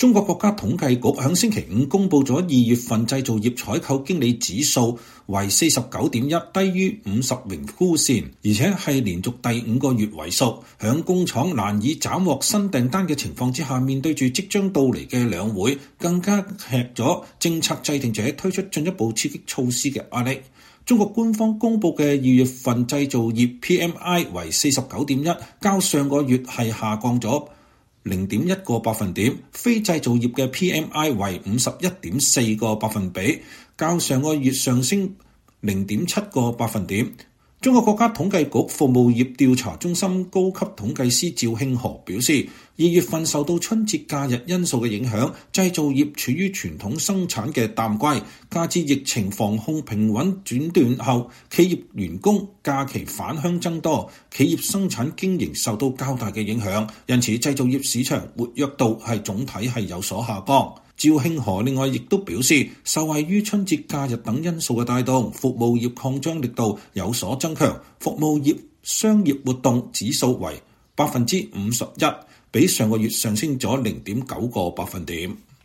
中國國家統計局喺星期五公佈咗2月份製造業採購經理指數為 49.1， 低於50榮枯線，而且係連續第5個月萎縮。喺工廠難以斬獲新訂單嘅情況之下，面對住即將到嚟嘅兩會，更加吃咗政策制定者推出進一步刺激措施嘅壓力。中國官方公佈嘅2月份製造業 PMI 為 49.1， 較上個月係下降咗0.1個百分點，非製造業嘅 PMI 為 51.4 個百分比，較上個月上升0.7個百分點。中國國家統計局服務業調查中心高級統計師趙慶河表示，2月份受到春節假日因素嘅影響，製造業處於傳統生產嘅淡季，加之疫情防控平穩轉段後，企業員工假期返鄉增多，企業生產經營受到較大嘅影響，因此製造業市場活躍度係總體係有所下降。趙慶河另外亦都表示，受惠於春節假日等因素嘅帶動，服務業擴張力度有所增強，服務業商業活動指數為 51%， 比上個月上升咗 0.9個百分點。